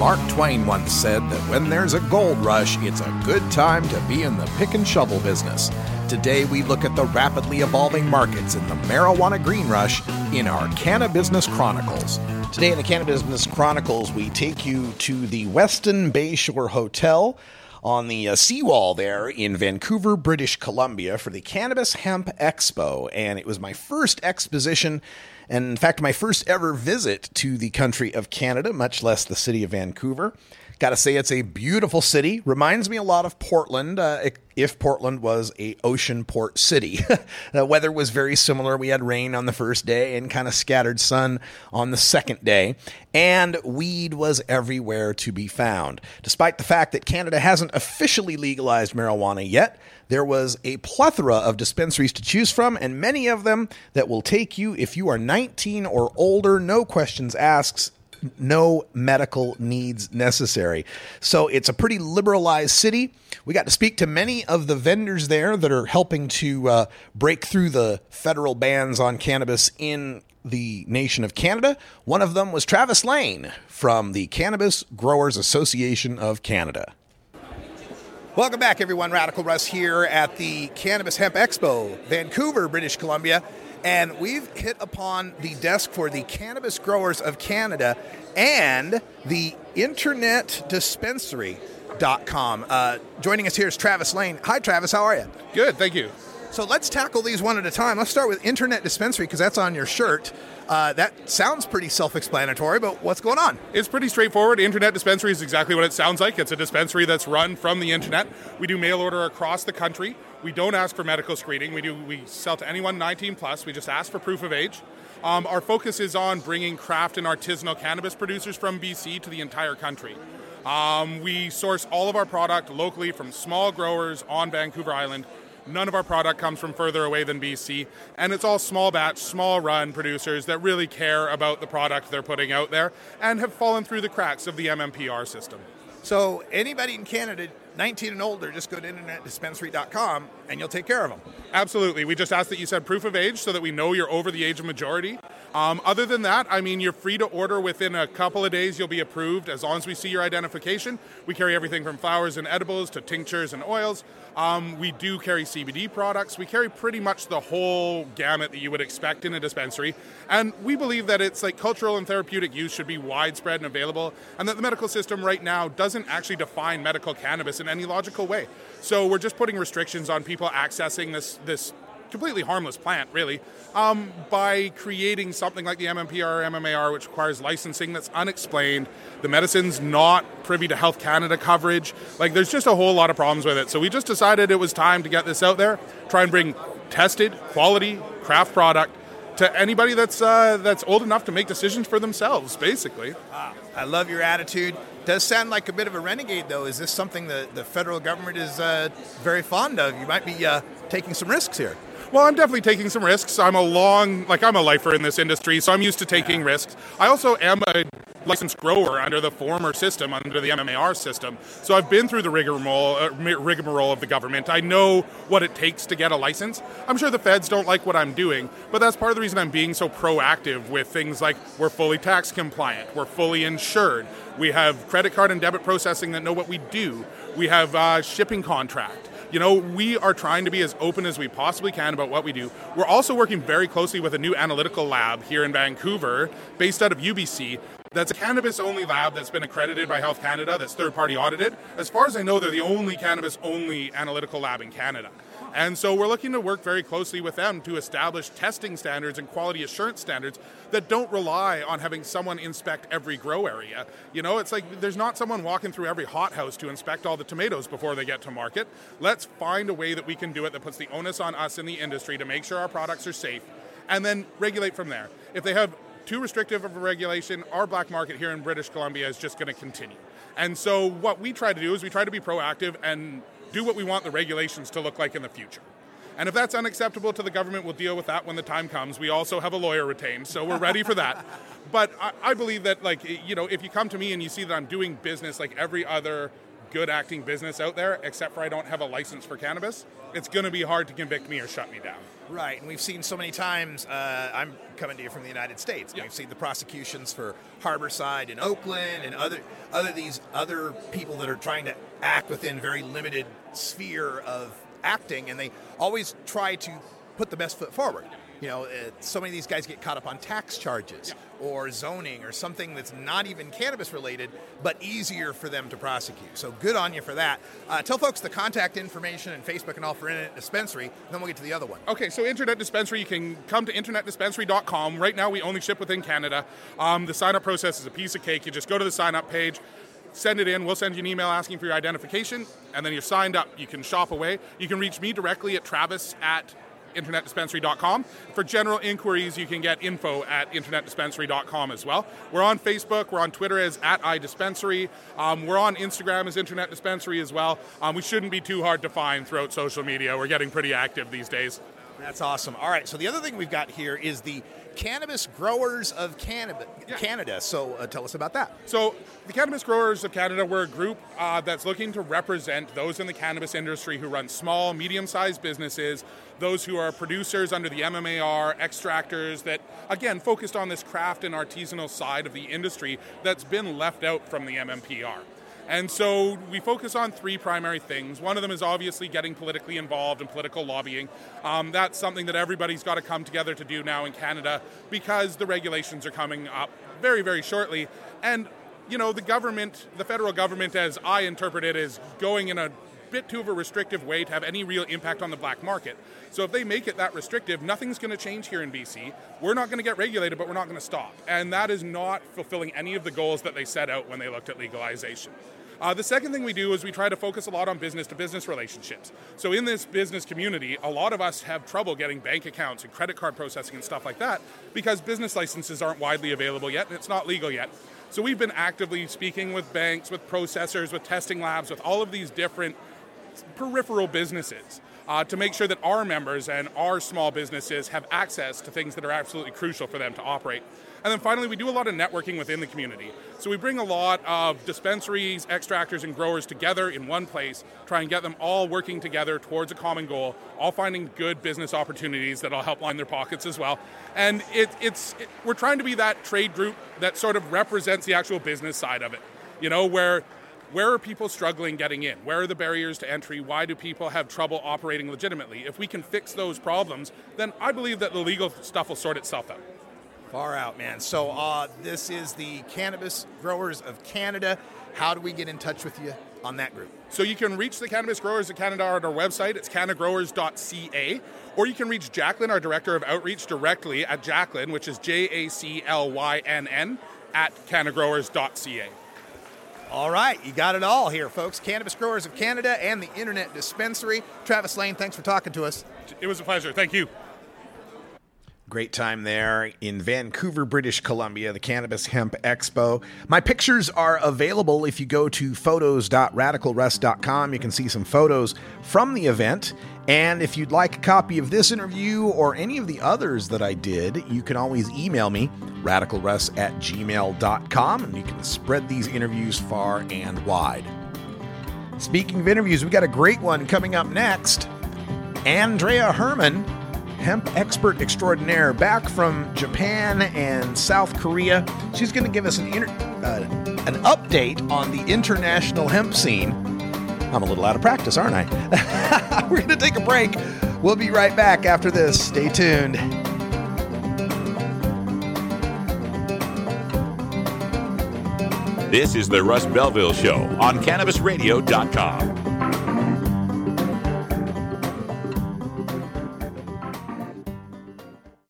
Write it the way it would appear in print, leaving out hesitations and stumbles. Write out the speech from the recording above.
Mark Twain once said that when there's a gold rush, it's a good time to be in the pick and shovel business. Today we look at the rapidly evolving markets in the marijuana green rush in our Cannabusiness Chronicles. Today in the Cannabusiness Chronicles, we take you to the Westin Bayshore Hotel on the seawall there in Vancouver, British Columbia for the Cannabis Hemp Expo. And it was my first exposition, and in fact, my first ever visit to the country of Canada, much less the city of Vancouver. Got to say, it's a beautiful city. Reminds me a lot of Portland, if Portland was a ocean port city. The weather was very similar. We had rain on the first day and kind of scattered sun on the second day. And weed was everywhere to be found. Despite the fact that Canada hasn't officially legalized marijuana yet, there was a plethora of dispensaries to choose from, and many of them that will take you, if you are 19 or older, no questions asked, no medical needs necessary. So it's a pretty liberalized city. We got to speak to many of the vendors there that are helping to break through the federal bans on cannabis in the nation of Canada. One of them was Travis Lane from the Cannabis Growers Association of Canada. Welcome back, everyone. Radical Russ here at the Cannabis Hemp Expo, Vancouver, British Columbia. And we've hit upon the desk for the Cannabis Growers of Canada and the InternetDispensary.com. Joining us here is Travis Lane. Hi, Travis. How are you? Good, thank you. So let's tackle these one at a time. Let's start with Internet Dispensary because that's on your shirt. That sounds pretty self-explanatory, but what's going on? It's pretty straightforward. Internet Dispensary is exactly what it sounds like. It's a dispensary that's run from the internet. We do mail order across the country. We don't ask for medical screening. We sell to anyone 19 plus. We just ask for proof of age. Our focus is on bringing craft and artisanal cannabis producers from BC to the entire country. We source all of our product locally from small growers on Vancouver Island. None of our product comes from further away than BC, and it's all small batch, small run producers that really care about the product they're putting out there and have fallen through the cracks of the MMPR system. So anybody in Canada, 19 and older, just go to InternetDispensary.com and you'll take care of them. Absolutely. We just ask that you send proof of age so that we know you're over the age of majority. Other than that, I mean, you're free to order within a couple of days. You'll be approved as long as we see your identification. We carry everything from flowers and edibles to tinctures and oils. We do carry CBD products. We carry pretty much the whole gamut that you would expect in a dispensary. And we believe that it's like cultural and therapeutic use should be widespread and available, and that the medical system right now doesn't actually define medical cannabis in any logical way. So we're just putting restrictions on people accessing this completely harmless plant, really, by creating something like the MMPR or MMAR, which requires licensing that's unexplained. The medicine's not privy to Health Canada coverage. Like, there's just a whole lot of problems with it. So we just decided it was time to get this out there, try and bring tested, quality, craft product to anybody that's old enough to make decisions for themselves, basically. I love your attitude. Does sound like a bit of a renegade, though. Is this something that the federal government is very fond of? You might be taking some risks here. Well, I'm definitely taking some risks. I'm a lifer in this industry, so I'm used to taking risks. I also am a licensed grower under the former system, under the MMAR system. So I've been through the rigmarole of the government. I know what it takes to get a license. I'm sure the feds don't like what I'm doing, but that's part of the reason I'm being so proactive with things like we're fully tax compliant, we're fully insured, we have credit card and debit processing that know what we do, we have shipping contract. You know, we are trying to be as open as we possibly can about what we do. We're also working very closely with a new analytical lab here in Vancouver, based out of UBC. That's a cannabis-only lab that's been accredited by Health Canada, that's third-party audited. As far as I know, they're the only cannabis-only analytical lab in Canada. And so we're looking to work very closely with them to establish testing standards and quality assurance standards that don't rely on having someone inspect every grow area. You know, it's like there's not someone walking through every hothouse to inspect all the tomatoes before they get to market. Let's find a way that we can do it that puts the onus on us in the industry to make sure our products are safe, and then regulate from there. If they have too restrictive of a regulation, our black market here in British Columbia is just going to continue. And so what we try to do is we try to be proactive and do what we want the regulations to look like in the future. And if that's unacceptable to the government, we'll deal with that when the time comes. We also have a lawyer retained, so we're ready for that. But I believe that, like, you know, if you come to me and you see that I'm doing business like every other good acting business out there, except for I don't have a license for cannabis, it's going to be hard to convict me or shut me down. Right, and we've seen so many times, I'm coming to you from the United States, Yeah. We've seen the prosecutions for Harborside and Oakland and other people that are trying to act within very limited sphere of acting, and they always try to put the best foot forward. So many of these guys get caught up on tax charges or zoning or something that's not even cannabis related, but easier for them to prosecute. So good on you for that. Tell folks the contact information and Facebook and all for Internet Dispensary, and then we'll get to the other one. Okay, so Internet Dispensary, you can come to internetdispensary.com. Right now we only ship within Canada. The sign-up process is a piece of cake. You just go to the sign-up page, send it in. We'll send you an email asking for your identification, and then you're signed up. You can shop away. You can reach me directly at travis@internetdispensary.com. For general inquiries, you can get info at internetdispensary.com as well. We're on Facebook. We're on Twitter as @iDispensary. We're on Instagram as Internet Dispensary as well. We shouldn't be too hard to find throughout social media. We're getting pretty active these days. That's awesome. All right, so the other thing we've got here is the Cannabis Growers of Canada. So tell us about that. So the Cannabis Growers of Canada, we're a group that's looking to represent those in the cannabis industry who run small, medium-sized businesses, those who are producers under the MMAR, extractors that, again, focused on this craft and artisanal side of the industry that's been left out from the MMPR. And so we focus on three primary things. One of them is obviously getting politically involved in political lobbying. That's something that everybody's got to come together to do now in Canada because the regulations are coming up very, very shortly. And, the government, the federal government, as I interpret it, is going in a bit too of a restrictive way to have any real impact on the black market. So if they make it that restrictive, nothing's going to change here in BC. We're not going to get regulated, but we're not going to stop. And that is not fulfilling any of the goals that they set out when they looked at legalization. The second thing we do is we try to focus a lot on business-to-business relationships. So in this business community, a lot of us have trouble getting bank accounts and credit card processing and stuff like that because business licenses aren't widely available yet and it's not legal yet. So we've been actively speaking with banks, with processors, with testing labs, with all of these different peripheral businesses to make sure that our members and our small businesses have access to things that are absolutely crucial for them to operate. And then finally, we do a lot of networking within the community. So we bring a lot of dispensaries, extractors, and growers together in one place, try and get them all working together towards a common goal, all finding good business opportunities that'll help line their pockets as well. And we're trying to be that trade group that sort of represents the actual business side of it. Where are people struggling getting in? Where are the barriers to entry? Why do people have trouble operating legitimately? If we can fix those problems, then I believe that the legal stuff will sort itself out. Far out, man. So this is the Cannabis Growers of Canada. How do we get in touch with you on that group? So you can reach the Cannabis Growers of Canada on our website. It's cannagrowers.ca. Or you can reach Jacqueline, our Director of Outreach, directly at Jacqueline, which is JACLYNN, at cannagrowers.ca. All right, you got it all here, folks. Cannabis Growers of Canada and the Internet Dispensary. Travis Lane, thanks for talking to us. It was a pleasure. Thank you. Great time there in Vancouver, British Columbia, the Cannabis Hemp Expo. My pictures are available if you go to photos.radicalruss.com. You can see some photos from the event. And if you'd like a copy of this interview or any of the others that I did, you can always email me, radicalruss@gmail.com, and you can spread these interviews far and wide. Speaking of interviews, we got a great one coming up next. Andrea Herman, hemp expert extraordinaire, back from Japan and South Korea. She's going to give us an update on the international hemp scene. I'm a little out of practice, aren't I? We're going to take a break. We'll be right back after this. Stay tuned. This is the Russ Belville Show on CannabisRadio.com.